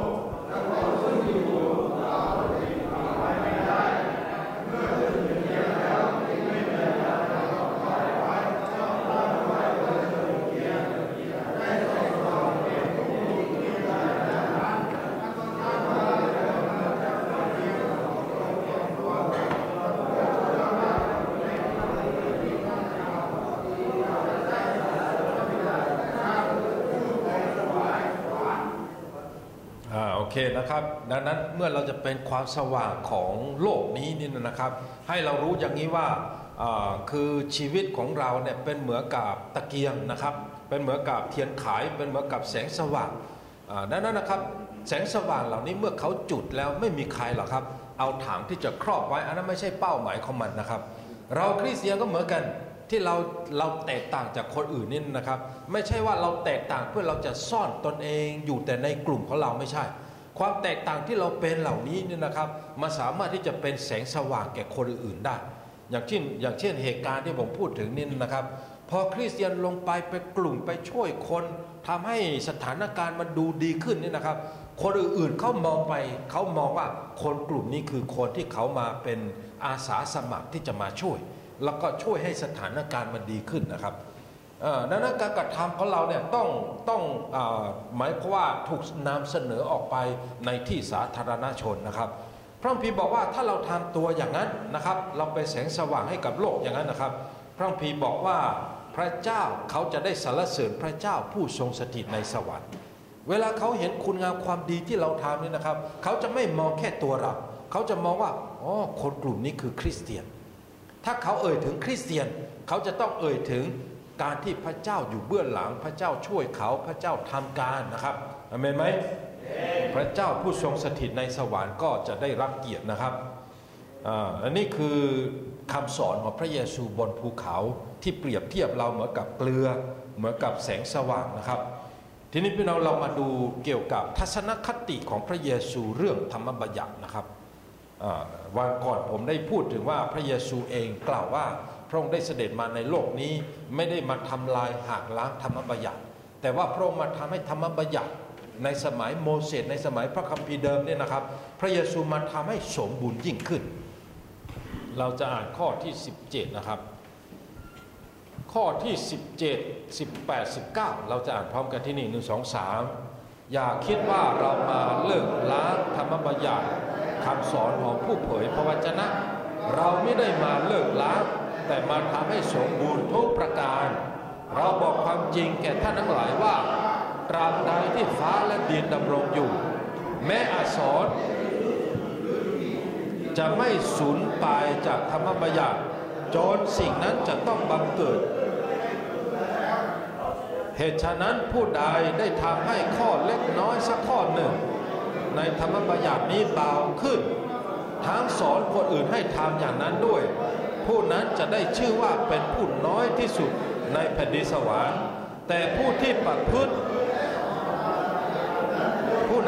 โอเคนะครับดังนั้นเมื่อเราจะเป็นความสว่างของโลกนี้นี่นะครับให้เรารู้อย่างนี้ว่าคือชีวิตของเราเนี่ยเป็นเหมือนกับตะเกียงนะครับเป็นเหมือนกับเทียนไขเป็นเหมือนกับแสงสว่างดังนั้นนะครับแสงสว่างเหล่านี้เมื่อเขาจุดแล้วไม่มีใครหรอกครับเอาถังที่จะครอบไว้อันนั้นไม่ใช่เป้าหมายของมันนะครับเราคริสเตียนก็เหมือนกันที่เราเราแตกต่างจากคนอื่นนี่นะครับไม่ใช่ว่าเราแตกต่างเพื่อเราจะซ่อนตนเองอยู่แต่ในกลุ่มของเราไม่ใช่ความแตกต่างที่เราเป็นเหล่านี้เนี่ยนะครับมันสามารถที่จะเป็นแสงสว่างแก่คนอื่นๆได้อย่างเช่นอย่างเช่นเหตุการณ์ที่ผมพูดถึงนี่นะครับพอคริสเตียนลงไปไปกลุ่มไปช่วยคนทำให้สถานการณ์มันดูดีขึ้นนี่นะครับคนอื่นๆเขามองไปเขามองว่าคนกลุ่มนี้คือคนที่เขามาเป็นอาสาสมัครที่จะมาช่วยแล้วก็ช่วยให้สถานการณ์มันดีขึ้นนะครับดังนั้นการกระทำของเราเนี่ยต้องต้องหมายความว่าถูกนำเสนอออกไปในที่สาธารณชนนะครับพระคัมภีร์บอกว่าถ้าเราทำตัวอย่างนั้นนะครับเราเป็นแสงสว่างให้กับโลกอย่างนั้นนะครับพระคัมภีร์บอกว่าพระเจ้าเขาจะได้สรรเสริญพระเจ้าผู้ทรงสถิตในสวรรค์เวลาเขาเห็นคุณงามความดีที่เราทำนี่นะครับเขาจะไม่มองแค่ตัวเราเขาจะมองว่าอ๋อคนกลุ่มนี้คือคริสเตียนถ้าเขาเอ่ยถึงคริสเตียนเขาจะต้องเอ่ยถึงการที่พระเจ้าอยู่เบื้องหลังพระเจ้าช่วยเขาพระเจ้าทำการนะครับอาเมนไหมพระเจ้าผู้ทรงสถิตในสวรรค์ก็จะได้รับเกียรตินะครับอ่าอันนี้คือคำสอนของพระเยซูบนภูเขาที่เปรียบเทียบเราเหมือนกับเกลือเหมือนกับแสงสว่างนะครับทีนี้พี่น้องเรามาดูเกี่ยวกับทัศนคติของพระเยซูเรื่องธรรมบัญญัตินะครับวันก่อนผมได้พูดถึงว่าพระเยซูเองกล่าวว่าพระองค์ได้เสด็จมาในโลกนี้ไม่ได้มาทำลายหักล้างธรรมบัญญัติแต่ว่าพระองค์มาทำให้ธรรมบัญญัติในสมัยโมเสสในสมัยพระคัมภีร์เดิมเนี่ยนะครับพระเยซูมาทำให้สมบูรณ์ยิ่งขึ้นเราจะอ่านข้อที่สิบเจ็ดนะครับข้อที่สิบเจ็ด สิบแปด สิบเก้าเราจะอ่านพร้อมกันที่นี่หนึ่ง สอง สามอย่าคิดว่าเรามาเลิกล้างธรรมบัญญัติคำสอนของผู้เผยพระวจนะเราไม่ได้มาเลิกล้างแต่มาทำให้สมบูรณ์ทุกประการเราบอกความจริงแก่ท่านทั้งหลายว่าตราบใดที่ฟ้าและดินดำรงอยู่แม้อักษรจะไม่สูญไปจากธรรมบัญญัติจนสิ่งนั้นจะต้องบังเกิดเหตุฉะนั้นผู้ใดได้ทำให้ข้อเล็กน้อยสักข้อหนึ่งในธรรมบัญญัตินี้เบาขึ้นทั้งสอนคนอื่นให้ทำอย่างนั้นด้วยผู้นั้นจะได้ชื่อว่าเป็นผู้น้อยที่สุดในแผ่นดินสวรรค์แต่ผู้ที่ประพฤติผู้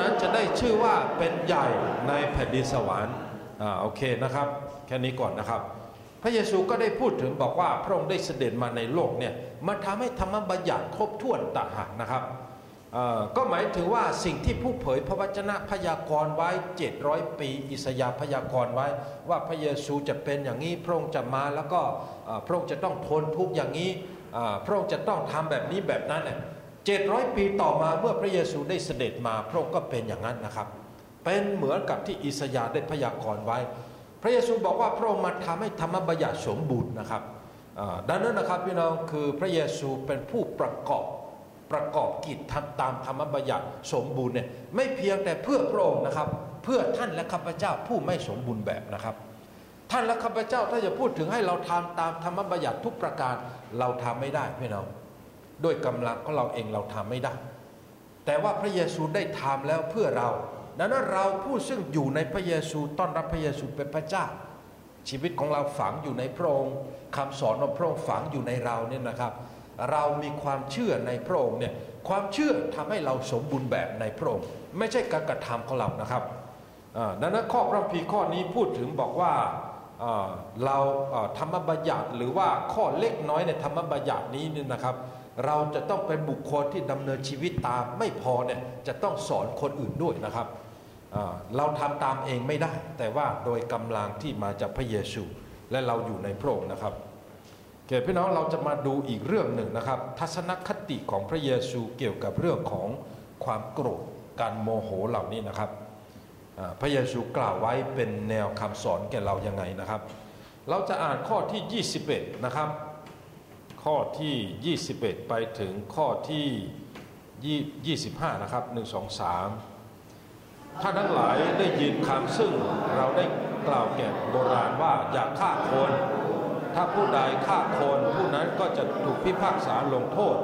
นั้นจะได้ชื่อว่าเป็นใหญ่ในแผ่นดินสวรรค์อ่าโอเคนะครับแค่นี้ก่อนนะครับพระเยซูก็ได้พูดถึงบอกว่าพระองค์ได้เสด็จมาในโลกเนี่ยมาทำให้ธรรมบัญญัติครบถ้วนต่างหากนะครับก็หมายถึงว่าสิ่งที่ผู้เผยพระวจนะพยากรณ์ไว้เจ็ดร้อยปีอิสยาห์พยากรณ์ไว้ว่าพระเยซูจะเป็นอย่างนี้พระองค์จะมาแล้วก็พระองค์จะต้องทนทุกข์อย่างนี้พระองค์จะต้องทำแบบนี้แบบนั้นเนี่ยเจ็ดร้อยปีต่อมาเมื่อพระเยซูได้เสด็จมาพระองค์ก็เป็นอย่างนั้นนะครับเป็นเหมือนกับที่อิสยาห์ได้พยากรณ์ไว้พระเยซูบอกว่าพระองค์มาทำให้ธรรมบัญญัติสมบูรณ์นะครับดังนั้นนะครับพี่น้องคือพระเยซูเป็นผู้ประกอบประกอบกิจทำตามธรรมบัญญัติสมบูรณ์เนี่ยไม่เพียงแต่เพื่อพระองค์นะครับเพื่อท่านและข้าพเจ้าผู้ไม่สมบูรณ์แบบนะครับท่านและข้าพเจ้าถ้าจะพูดถึงให้เราทำตามธรรมบัญญัติทุกประการเราทำไม่ได้พี่น้องด้วยกำลังของเราเองเราทำไม่ได้แต่ว่าพระเยซูได้ทำแล้วเพื่อเราดังนั้นเราผู้ซึ่งอยู่ในพระเยซูต้อนรับพระเยซูเป็นพระเจ้าชีวิตของเราฝังอยู่ในพระองค์คำสอนของพระองค์ฝังอยู่ในเราเนี่ยนะครับเรามีความเชื่อในพระองค์เนี่ยความเชื่อทำให้เราสมบูรณ์แบบในพระองค์ไม่ใช่การกระทำของเรานะครับดังนั้นข้อพระคัมภีร์ข้อนี้พูดถึงบอกว่าเราธรรมบัญญัติหรือว่าข้อเล็กน้อยในธรรมบัญญัตินี้เนี่ยนะครับเราจะต้องเป็นบุคคลที่ดำเนินชีวิตตามไม่พอเนี่ยจะต้องสอนคนอื่นด้วยนะครับเราทำตามเองไม่ได้แต่ว่าโดยกำลังที่มาจากพระเยซูและเราอยู่ในพระองค์นะครับเกี่ยวพี่น้องเราจะมาดูอีกเรื่องหนึ่งนะครับทัศนคติของพระเยซูเกี่ยวกับเรื่องของความโกรธการโมโหเหล่านี้นะครับพระเยซูกล่าวไว้เป็นแนวคำสอนแก่เรายังไงนะครับเราจะอ่านข้อที่ยี่สิบเอ็ดนะครับข้อที่ยี่สิบเอ็ดไปถึงข้อที่ยี่สิบห้านะครับหนึ่ง สอง สามท่านทั้งหลายได้ยินคำซึ่งเราได้กล่าวแก่โบราณว่าอย่าฆ่าคนถ้าผู้ใดฆ่าคนผู้นั้นก็จะถูกพิพากษาลงโทษ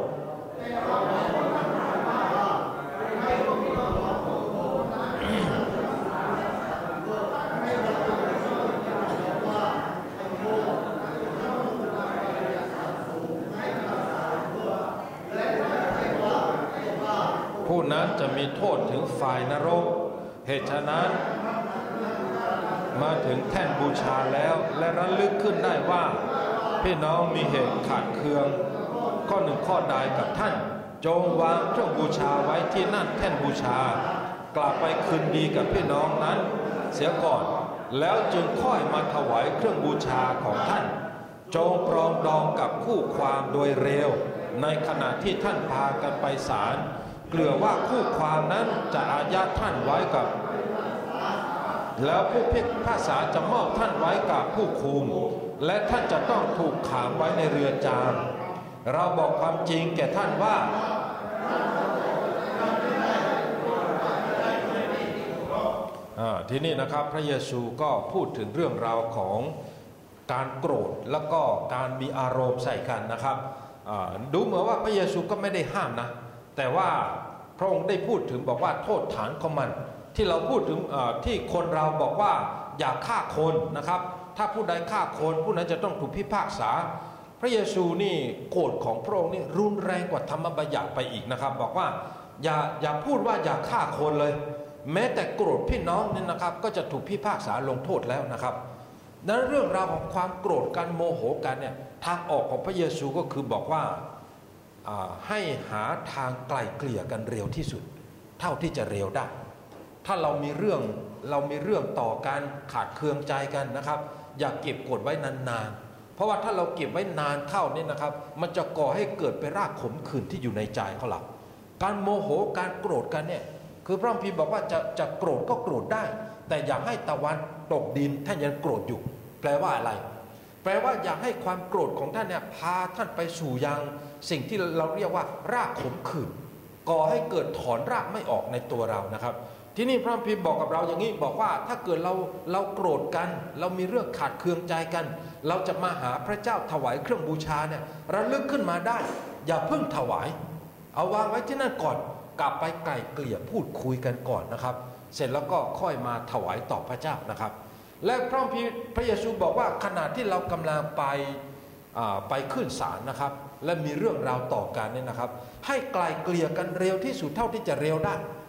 ผู้นั้นจะมีโทษถึงฝ่ายนรกเหตุฉะนั้นมาถึงแท่นบูชาแล้วและระลึกขึ้นได้ว่าพี่น้องมีเหตุขาดเคืองข้อหนึ่งข้อใดกับท่านจงวางเครื่องบูชาไว้ที่นั่นแท่นบูชากลับไปคืนดีกับพี่น้องนั้นเสียก่อนแล้วจึงค่อยมาถวายเครื่องบูชาของท่านจงปรองดองกับคู่ความโดยเร็วในขณะที่ท่านพากันไปศาลเกลือว่าคู่ความนั้นจะอายัดท่านไว้กับแล้วผู้พิพากษาจะมอบท่านไว้กับผู้คุมและท่านจะต้องถูกขังไว้ในเรือนจำเราบอกความจริงแก่ท่านว่าที่นี่นะครับพระเยซูก็พูดถึงเรื่องราวของการโกรธแล้วก็การมีอารมณ์ใส่กันนะครับดูเหมือนว่าพระเยซูก็ไม่ได้ห้ามนะแต่ว่าพระองค์ได้พูดถึงบอกว่าโทษฐานของมันที่เราพูดถึงที่คนเราบอกว่าอย่าฆ่าคนนะครับถ้าผู้ใดฆ่าคนผู้นั้นจะต้องถูกพิพากษาพระเยซูนี่โกรธของพระองค์นี่รุนแรงกว่าธรรมบัญญัติไปอีกนะครับบอกว่าอย่าอย่าพูดว่าอย่าฆ่าคนเลยแม้แต่โกรธพี่น้องนี่นะครับก็จะถูกพิพากษาลงโทษแล้วนะครับนั้นเรื่องราวของความโกรธกันโมโหกันเนี่ยทางออกของพระเยซูก็คือบอกว่าให้หาทางไกล่เกลี่ยกันเร็วที่สุดเท่าที่จะเร็วได้ถ้าเรามีเรื่องเรามีเรื่องต่อการขาดเคืองใจกันนะครับอย่าเก็บกดไว้นานๆเพราะว่าถ้าเราเก็บไว้นานเข้านี่นะครับมันจะก่อให้เกิดเป็นรากขมขื่นที่อยู่ในใจของเราการโมโหการโกรธกันเนี่ยคือพระคัมภีร์บอกว่าจะจะโกรธก็โกรธได้แต่อย่าให้ตะวันตกดินท่านยังโกรธอยู่แปลว่าอะไรแปลว่าอย่าให้ความโกรธของท่านเนี่ยพาท่านไปสู่ยังสิ่งที่เราเรียกว่ารากขมขื่นก่อให้เกิดถอนรากไม่ออกในตัวเรานะครับที่นี่พระคัมภีร์บอกกับเราอย่างนี้บอกว่าถ้าเกิดเราเราโกรธกันเรามีเรื่องขาดเคืองใจกันเราจะมาหาพระเจ้าถวายเครื่องบูชาเนี่ยระลึกขึ้นมาได้อย่าเพิ่งถวายเอาวางไว้ที่นั่นก่อนกลับไปไกล่เกลี่ยพูดคุยกันก่อนนะครับเสร็จแล้วก็ค่อยมาถวายต่อพระเจ้านะครับและพระคัมภีร์พระเยซูบอกว่าขณะที่เรากำลังไปไปขึ้นศาลนะครับและมีเรื่องราวต่อกันเนี่ยนะครับให้ไกล่เกลี่ยกันเร็วที่สุดเท่าที่จะเร็วได้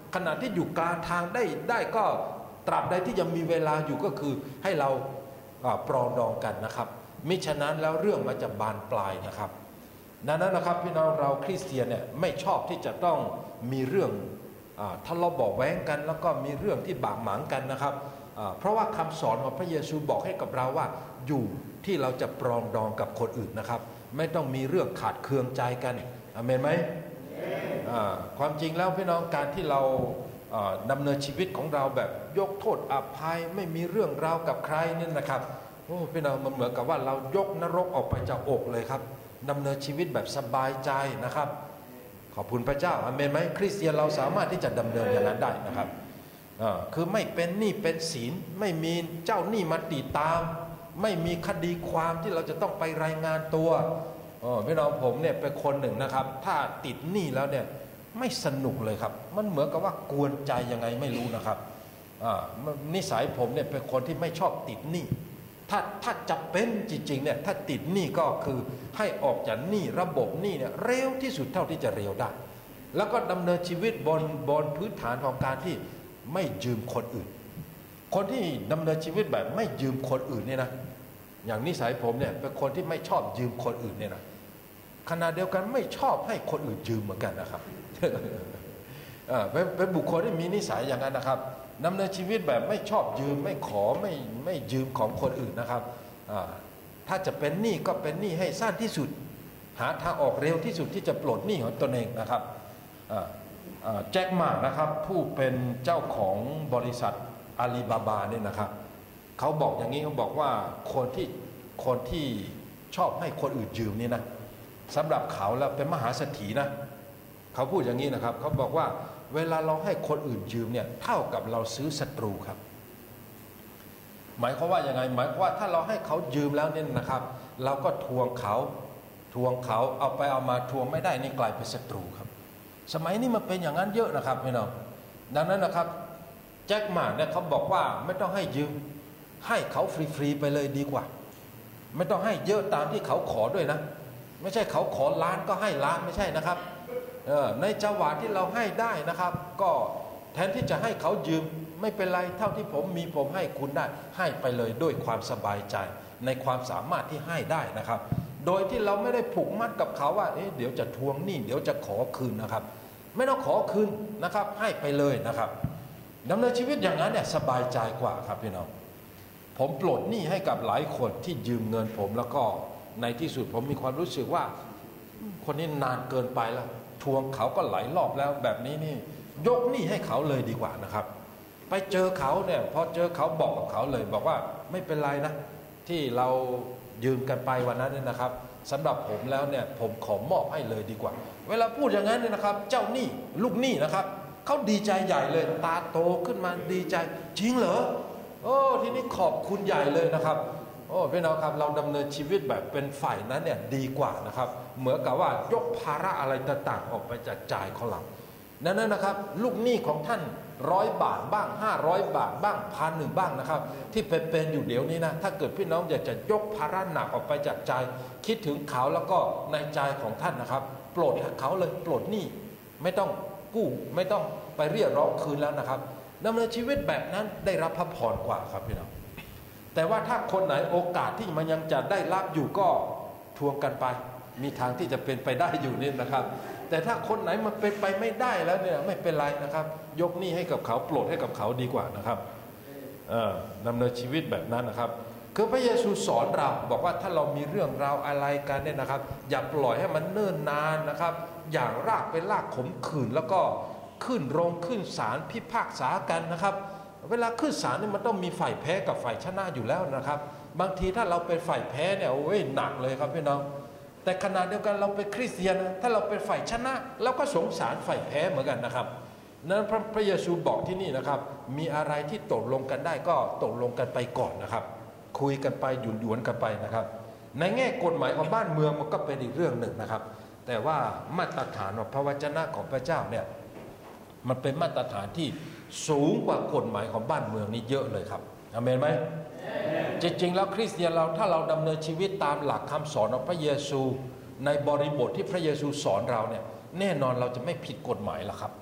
ขณะที่อยู่กลางทางได้ได้ก็ตราบใดที่ยังมีเวลาอยู่ก็คือให้เราปรองดองกันนะครับมิฉะนั้นแล้วเรื่องมันจะบานปลายนะครับดังนั้นนะครับพี่น้องเราคริสเตียนเนี่ยไม่ชอบที่จะต้องมีเรื่องทะเลาะเบาะแว้งกันแล้วก็มีเรื่องที่บาดหมางกันนะครับเพราะว่าคำสอนของพระเยซูบอกให้กับเราว่าอยู่ที่เราจะปรองดองกับคนอื่นนะครับไม่ต้องมีเรื่องขาดเคืองใจกันอาเมนไหมความจริงแล้วพี่น้องการที่เราดำเนินชีวิตของเราแบบยกโทษอภัยไม่มีเรื่องราวกับใครนี่นะครับโอ้พี่น้องมันเหมือนกับว่าเรายกนรกออกไปจากอกเลยครับดำเนินชีวิตแบบสบายใจนะครับขอบคุณพระเจ้าอาเมนไหมคริสเตียนเราสามารถที่จะดำเนินอย่างนั้นได้นะครับคือไม่เป็นหนี้เป็นสินไม่มีเจ้าหนี้มาติดตามไม่มีคดีความที่เราจะต้องไปรายงานตัวพี่น้องผมเนี่ยเป็นคนหนึ่งนะครับถ้าติดหนี้แล้วเนี่ยไม่สนุกเลยครับมันเหมือนกับว่ากวนใจยังไงไม่รู้นะครับนิสัยผมเนี่ยเป็นคนที่ไม่ชอบติดหนี้ถ้าถ้าจะเป็นจริงๆเนี่ยถ้าติดหนี้ก็คือให้ออกจากหนี้ระบบหนี้เนี่ยเร็วที่สุดเท่าที่จะเร็วได้แล้วก็ดำเนินชีวิตบนบนพื้นฐานของการที่ไม่ยืมคนอื่นคนที่ดำเนินชีวิตแบบไม่ยืมคนอื่นเนี่ยนะอย่างนิสัยผมเนี่ยเป็นคนที่ไม่ชอบยืมคนอื่นเนี่ยนะขณะเดียวกันไม่ชอบให้คนอื่นยืมเหมือนกันนะครับ เป็นเป็นบุคคลที่มีนิสัยอย่างนั้นนะครับดำเนินชีวิตแบบไม่ชอบยืมไม่ขอไม่ไม่ยืมของคนอื่นนะครับถ้าจะเป็นหนี้ก็เป็นหนี้ให้สั้นที่สุดหาทางออกเร็วที่สุดที่จะปลดหนี้ของตนเองนะครับแจ็คหม่านะครับผู้เป็นเจ้าของบริษัทอาลีบาบาเนี่ยนะครับเขาบอกอย่างนี้เขาบอกว่าคนที่คนที่ชอบให้คนอื่นยืมนี่นะสำหรับเขาแล้วเป็นมหาเศรษฐีนะเขาพูดอย่างนี้นะครับเขาบอกว่าเวลาเราให้คนอื่นยืมเนี่ยเท่ากับเราซื้อศัตรูครับหมายความว่าอย่างไงหมายความว่าถ้าเราให้เขายืมแล้วเนี่ยนะครับเราก็ทวงเขาทวงเขาเอาไปเอามาทวงไม่ได้นี่กลายเป็นศัตรูครับสมัยนี้มันเป็นอย่างนั้นเยอะนะครับพี่น้องดังนั้นนะครับแจ็คหม่าเนี่ยเขาบอกว่าไม่ต้องให้ยืมให้เขาฟรีๆไปเลยดีกว่าไม่ต้องให้เยอะตามที่เขาขอด้วยนะไม่ใช่เขาขอล้านก็ให้ล้านไม่ใช่นะครับในจังหวะที่เราให้ได้นะครับก็แทนที่จะให้เขายืมไม่เป็นไรเท่าที่ผมมีผมให้คุณได้ให้ไปเลยด้วยความสบายใจในความสามารถที่ให้ได้นะครับโดยที่เราไม่ได้ผูกมัดกับเขาว่าเอ๊ะเดี๋ยวจะทวงหนี้เดี๋ยวจะขอคืนนะครับไม่ต้องขอคืนนะครับให้ไปเลยนะครับดำเนินชีวิตอย่างนั้นเนี่ยสบายใจกว่าครับพี่น้องผมปลดหนี้ให้กับหลายคนที่ยืมเงินผมแล้วก็ในที่สุดผมมีความรู้สึกว่าคนนี้นานเกินไปแล้วทวงเขาก็หลายรอบแล้วแบบนี้นี่ยกหนี้ให้เขาเลยดีกว่านะครับไปเจอเขาเนี่ยพอเจอเขาบอกกับเขาเลยบอกว่าไม่เป็นไรนะที่เรายืมกันไปวันนั้นเนี่ยนะครับสำหรับผมแล้วเนี่ยผมขอมอบให้เลยดีกว่าเวลาพูดอย่างนั้นเนี่ยนะครับเจ้าหนี้ลูกหนี้นะครับเขาดีใจใหญ่เลยตาโตขึ้นมาดีใจจริงเหรอโอ้ทีนี้ขอบคุณใหญ่เลยนะครับโอ้พี่น้องครับเราดำเนินชีวิตแบบเป็นฝ่ายนั้นเนี่ยดีกว่านะครับเหมือนกับว่ายกภาระอะไรต่างๆออกไปจากจ่ายของเราดังนั้นนะครับลูกหนี้ของท่านร้อยบาทบ้างห้าร้อยบาทบ้างพันหนึ่งบ้างนะครับที่เป็นๆอยู่เดี๋ยวนี้นะถ้าเกิดพี่น้องอยากจะยกภาระหนักออกไปจากใจคิดถึงเขาแล้วก็ในใจของท่านนะครับโปรดเขาเลยโปรดหนี้ไม่ต้องกู้ไม่ต้องไปเรียกร้องคืนแล้วนะครับดำเนินชีวิตแบบนั้นได้รับพระพรกว่าครับพี่น้องแต่ว่าถ้าคนไหนโอกาสที่มันยังจะได้รับอยู่ก็ทวงกันไปมีทางที่จะเป็นไปได้อยู่นี่นะครับแต่ถ้าคนไหนมันเป็นไปไม่ได้แล้วเนี่ยไม่เป็นไรนะครับยกหนี้ให้กับเขาโปรดให้กับเขาดีกว่านะครับดำเนินชีวิตแบบนั้นนะครับคือพระเยซูสอนเราบอกว่าถ้าเรามีเรื่องราวอะไรกันเนี่ยนะครับอย่าปล่อยให้มันเนิ่นนานนะครับอย่างรากเป็นรากขมขื่นแล้วก็ขึ้นโรงขึ้นศาลพิพากษากันนะครับเวลาขึ้นศาลนี่มันต้องมีฝ่ายแพ้กับฝ่ายชนะอยู่แล้วนะครับบางทีถ้าเราเป็นฝ่ายแพ้เนี่ยโอ้ยหนักเลยครับพี่น้องแต่ขณะเดียวกันเราเป็นคริสเตียนนะถ้าเราเป็นฝ่ายชนะเราก็สงสารฝ่ายแพ้เหมือนกันนะครับนั้นพระพระเยซูบอกที่นี่นะครับมีอะไรที่ตกลงกันได้ก็ตกลงกันไปก่อนนะครับคุยกันไปหยุนหยวนกันไปนะครับในแง่กฎหมายของบ้านเมืองมันก็เป็นอีกเรื่องหนึ่งนะครับแต่ว่ามาตรฐานของพระวจนะของพระเจ้าเนี่ยมันเป็นมาตรฐานที่สูงกว่ากฎหมายของบ้านเมืองนี้เยอะเลยครับอาเมนไหมจริงๆแล้วคริสเตียนเราถ้าเราดำเนินชีวิตตามหลักคำสอนของพระเยซูในบริบทที่พระเยซูสอนเราเนี่ยแน่นอนเราจะไม่ผิดกฎหมายแล้วครับ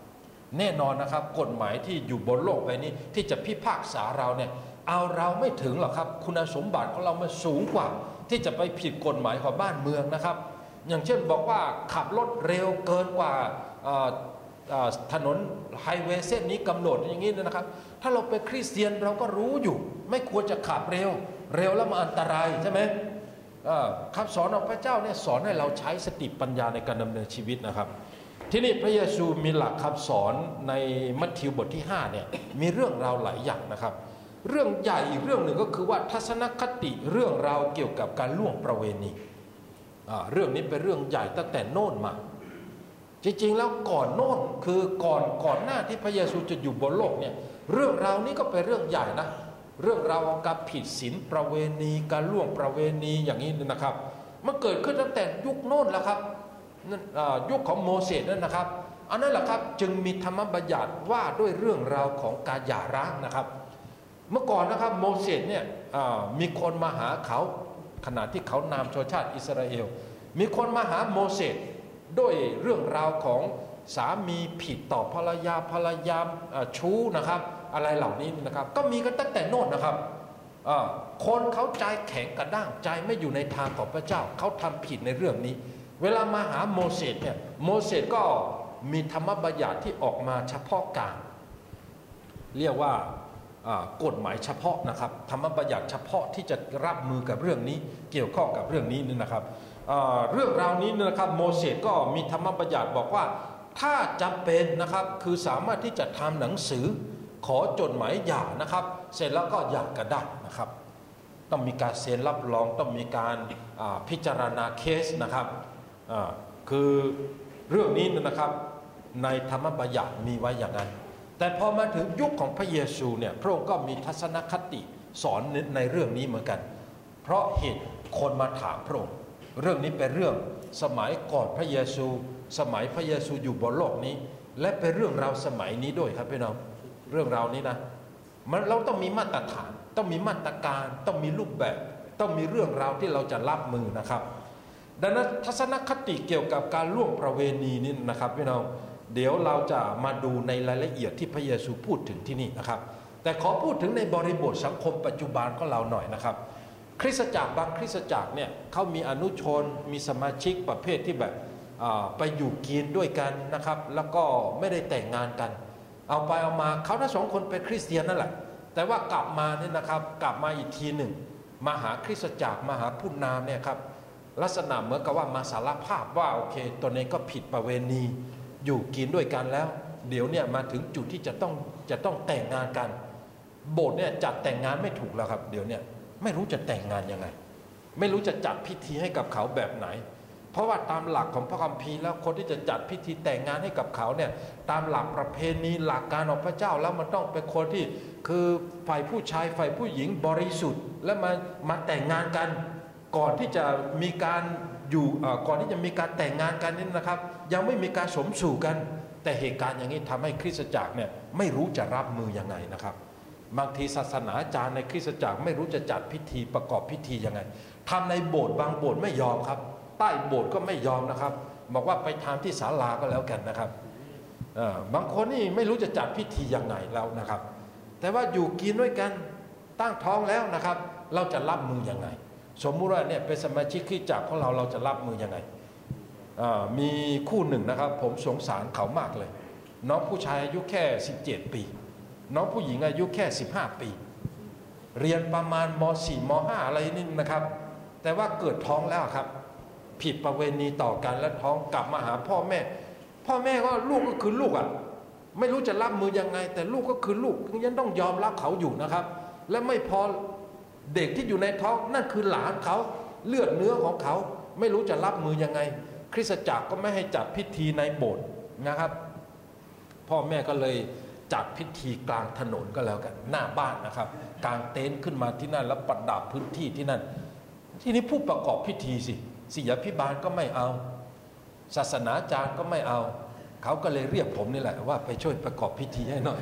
แน่นอนนะครับกฎหมายที่อยู่บนโลกใบนี้ที่จะพิพากษาเราเนี่ยเอาเราไม่ถึงหรอกครับคุณสมบัติของเรามันสูงกว่าที่จะไปผิดกฎหมายของบ้านเมืองนะครับอย่างเช่นบอกว่าขับรถเร็วเกินกว่าถนนไฮเวย์เส้นนี้กำหนดอย่างนี้นะครับถ้าเราเป็นคริสเตียนเราก็รู้อยู่ไม่ควรจะขับเร็วเร็วแล้วมันอันตรายใช่ไหมคำสอนของพระเจ้าเนี่ยสอนให้เราใช้สติปัญญาในการดำเนินชีวิตนะครับที่นี่พระเยซูมีหลักคำสอนในมัทธิวบทที่ห้าเนี่ยมีเรื่องราวหลายอย่างนะครับเรื่องใหญ่อีกเรื่องหนึ่งก็คือว่าทัศนคติเรื่องราวเกี่ยวกับการล่วงประเวณีเรื่องนี้เป็นเรื่องใหญ่ตั้งแต่โน่นมาจริงๆแล้วก่อนโน่นคือก่อนก่อนหน้าที่พระเยซูจะอยู่บนโลกเนี่ยเรื่องราวนี้ก็เป็นเรื่องใหญ่นะเรื่องราวของการผิดศีลประเวณีการล่วงประเวณีอย่างนี้นะครับมันเกิดขึ้นตั้งแต่ยุคโน่นแล้วครับยุคของโมเสสนั่นนะครับอันนั้นแหละครับจึงมีธรรมบัญญัติว่าด้วยเรื่องราวของการหย่าร้างนะครับเมื่อก่อนนะครับโมเสสเนี่ยมีคนมาหาเขาขณะที่เขานำชนชาติอิสราเอลมีคนมาหาโมเสสด้วยเรื่องราวของสามีผิดต่อภรรยาภรรยาชู้นะครับอะไรเหล่านี้นะครับก็มีกันตั้งแต่โน่นนะครับคนเขาใจแข็งกระด้างใจไม่อยู่ในทางของพระเจ้าเขาทำผิดในเรื่องนี้เวลามาหาโมเสสเนี่ยโมเสสก็มีธรรมบัญญัติที่ออกมาเฉพาะการเรียกว่ากฎหมายเฉพาะนะครับธรรมบัญญัติเฉพาะที่จะรับมือกับเรื่องนี้เกี่ยวข้องกับเรื่องนี้นี่นะครับเรื่องราวนี้นะครับโมเสสก็มีธรรมบัญญัติบอกว่าถ้าจำเป็นนะครับคือสามารถที่จะทำหนังสือขอจดหมายหย่านะครับเสร็จแล้วก็หย่ากันได้นะครับต้องมีการเซ็นรับรองต้องมีการพิจารณาเคสนะครับคือเรื่องนี้นะครับในธรรมบัญญัติมีไว้อย่างนั้นแต่พอมาถึงยุคของพระเยซูเนี่ยพระองค์ก็มีทัศนคติสอนในเรื่องนี้เหมือนกันเพราะเหตุคนมาถามพระองค์เรื่องนี้เป็นเรื่องสมัยก่อนพระเยซูสมัยพระเยซูอยู่บนโลกนี้และเป็นเรื่องราวสมัยนี้ด้วยครับพี่น้องเรื่องราวนี้นะมันเราต้องมีมาตรฐานต้องมีมาตรการต้องมีรูปแบบต้องมีเรื่องราวที่เราจะรับมือนะครับดังนั้นทัศนคติเกี่ยวกับการล่วงประเวณีนี่นะครับพี่น้องเดี๋ยวเราจะมาดูในรายละเอียดที่พระเยซูพูดถึงที่นี่นะครับแต่ขอพูดถึงในบริบทสังคมปัจจุบันของเราหน่อยนะครับคริสตจักรบางคริสตจักรเนี่ยเขามีอนุชนมีสมาชิกประเภทที่แบบไปอยู่กินด้วยกันนะครับแล้วก็ไม่ได้แต่งงานกันเอาไปเอามาเขาทั้งสองคนเป็นคริสเตียนนั่นแหละแต่ว่ากลับมาเนี่ยนะครับกลับมาอีกทีหนึ่งมาหาคริสตจักรมาหาผู้นำเนี่ยครับลักษณะเหมือนกับว่ามาสารภาพว่าโอเคตัวนี้ก็ผิดประเวณีอยู่กินด้วยกันแล้วเดี๋ยวเนี่ยมาถึงจุดที่จะต้องจะต้องแต่งงานกันโบสถ์เนี่ยจัดแต่งงานไม่ถูกแล้วครับเดี๋ยวเนี่ยไม่รู้จะแต่งงานยังไงไม่รู้จะจัดพิธีให้กับเขาแบบไหนเพราะว่าตามหลักของพระคัมภีร์แล้วคนที่จะจัดพิธีแต่งงานให้กับเขาเนี่ยตามหลักประเพณีหลักการของพระเจ้าแล้วมันต้องเป็นคนที่คือฝ่ายผู้ชายฝ่ายผู้หญิงบริสุทธิ์และมามาแต่งงานกันก่อนที่จะมีการอยู่ก่อนที่จะมีการแต่งงานกันนี่นะครับยังไม่มีการสมสู่กันแต่เหตุการณ์อย่างนี้ทำให้คริสตจักรเนี่ยไม่รู้จะรับมือยังไงนะครับบางทีศาสนาจารย์ในคริสตจักรไม่รู้จะจัดพิธีประกอบพิธียังไงทำในโบสถ์บางโบสถ์ไม่ยอมครับใต้โบสถ์ก็ไม่ยอมนะครับบอกว่าไปทำที่ศาลาก็แล้วกันนะครับบางคนนี่ไม่รู้จะจัดพิธียังไงแล้วนะครับแต่ว่าอยู่กินด้วยกันตั้งท้องแล้วนะครับเราจะรับมือยังไงสมมุติว่าเนี่ยเป็นสมาชิกคริสตจักรของเราเราจะรับมือยังไงมีคู่หนึ่งนะครับผมสงสารเขามากเลยน้องผู้ชายอายุแค่สิบเจ็ดปีน้องผู้หญิงอายุแค่สิบห้าปีเรียนประมาณม สี่ ม ห้าอะไรนี่นะครับแต่ว่าเกิดท้องแล้วครับผิดประเวณีต่อกันแล้วท้องกลับมาหาพ่อแม่พ่อแม่ก็ลูกก็คือลูกอ่ะไม่รู้จะรับมือยังไงแต่ลูกก็คือลูกยังต้องยอมรับเขาอยู่นะครับและไม่พอเด็กที่อยู่ในท้องนั่นคือหลานเขาเลือดเนื้อของเขาไม่รู้จะรับมือยังไงคริสตจักรก็ไม่ให้จัดพิธีในโบสถ์นะครับพ่อแม่ก็เลยจัดพิธีกลางถนนก็แล้วกันหน้าบ้านนะครับกางเต็นท์ขึ้นมาที่นั่นแล้วประดับพื้นที่ที่นั่นที่นี้ผู้ประกอบพิธีสิศิษยาภิบาลก็ไม่เอาศาสนาจารย์ก็ไม่เอาเขาก็เลยเรียกผมนี่แหละว่าไปช่วยประกอบพิธีให้หน่อย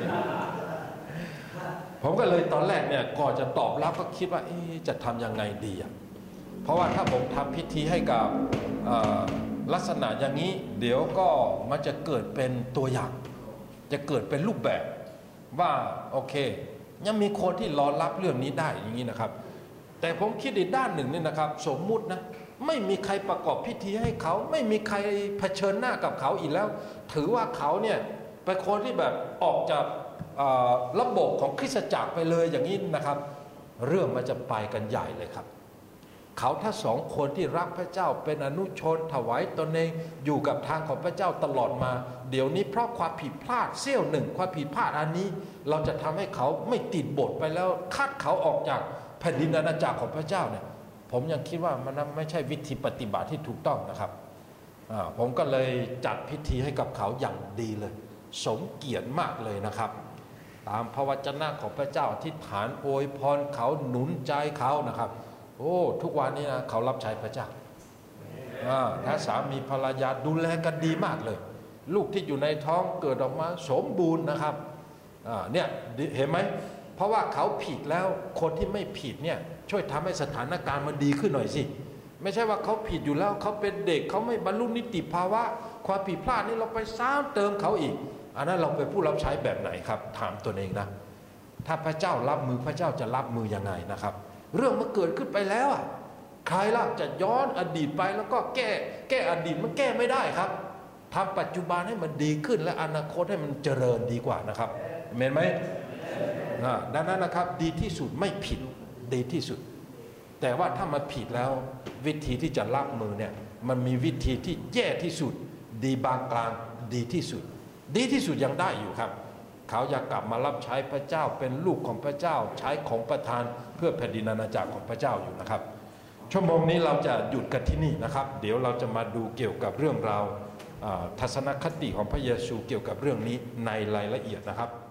ผมก็เลยตอนแรกเนี่ยก่อนจะตอบรับก็คิดว่าจะทำยังไงดีอ่ะเพราะว่าถ้าผมทำพิธีให้กับลักษณะอย่างนี้เดี๋ยวก็มันจะเกิดเป็นตัวอย่างจะเกิดเป็นรูปแบบว่าโอเคยังมีคนที่รอรับเรื่องนี้ได้อย่างนี้นะครับแต่ผมคิดอีกด้านหนึ่งนี่นะครับสมมุตินะไม่มีใครประกอบพิธีให้เขาไม่มีใครเผชิญหน้ากับเขาอีกแล้วถือว่าเขาเนี่ยเป็นคนที่แบบออกจากระบบของคริสตจักรไปเลยอย่างนี้นะครับเรื่องมันจะไปกันใหญ่เลยครับเขาถ้าสองคนที่รักพระเจ้าเป็นอนุชนถวายตนเองอยู่กับทางของพระเจ้าตลอดมาเดี๋ยวนี้เพราะความผิดพลาดเสี้ยวหนึ่งความผิดพลาดอันนี้เราจะทำให้เขาไม่ติดบทไปแล้วคัดเขาออกจากแผ่นดินอาณาจักรของพระเจ้าเนี่ยผมยังคิดว่ามันไม่ใช่วิธีปฏิบัติที่ถูกต้องนะครับผมก็เลยจัดพิธีให้กับเขาอย่างดีเลยสมเกียรติมากเลยนะครับตามพระวจนะของพระเจ้าอธิษฐานอวยพรเขาหนุนใจเขานะครับโอ้ทุกวันนี้นะเขารับใช้พระเจ้าถ้าสามีภรรยาดูแลกันดีมากเลยลูกที่อยู่ในท้องเกิดออกมาสมบูรณ์นะครับเนี่ยเห็นไหมเพราะว่าเขาผิดแล้วคนที่ไม่ผิดเนี่ยช่วยทำให้สถานการณ์มันดีขึ้นหน่อยสิไม่ใช่ว่าเขาผิดอยู่แล้วเขาเป็นเด็กเขาไม่บรรลุนิติภาวะความผิดพลาดนี่เราไปซ้ำเติมเขาอีกอันนั้นเราเป็นผู้รับใช้แบบไหนครับถามตัวเองนะถ้าพระเจ้ารับมือพระเจ้าจะรับมือยังไงนะครับเรื่องมันเกิดขึ้นไปแล้วอ่ะใครล่ะจะย้อนอดีตไปแล้วก็แก้แก้อดีตมันแก้ไม่ได้ครับทำปัจจุบันให้มันดีขึ้นและอนาคตให้มันเจริญดีกว่านะครับเห็นไหมดังนั้นนะครับดีที่สุดไม่ผิดดีที่สุดแต่ว่าถ้ามาผิดแล้ววิธีที่จะรับมือเนี่ยมันมีวิธีที่แย่ที่สุดดีบางกลางดีที่สุดดีที่สุดยังได้อยู่ครับเขาอยากกลับมารับใช้พระเจ้าเป็นลูกของพระเจ้าใช้ของประทานเพื่อแผ่นดินอาณาจักรของพระเจ้าอยู่นะครับชั่วโมงนี้เราจะหยุดกันที่นี่นะครับเดี๋ยวเราจะมาดูเกี่ยวกับเรื่องราวทัศนคติของพระเยซูเกี่ยวกับเรื่องนี้ในรายละเอียดนะครับ